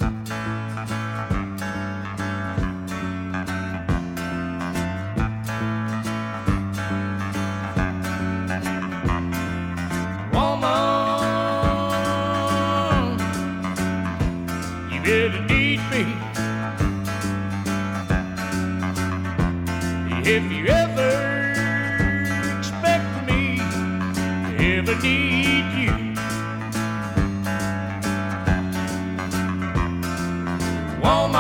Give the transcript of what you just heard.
Woman, you really need me. If you ever expect me to ever need you, woman.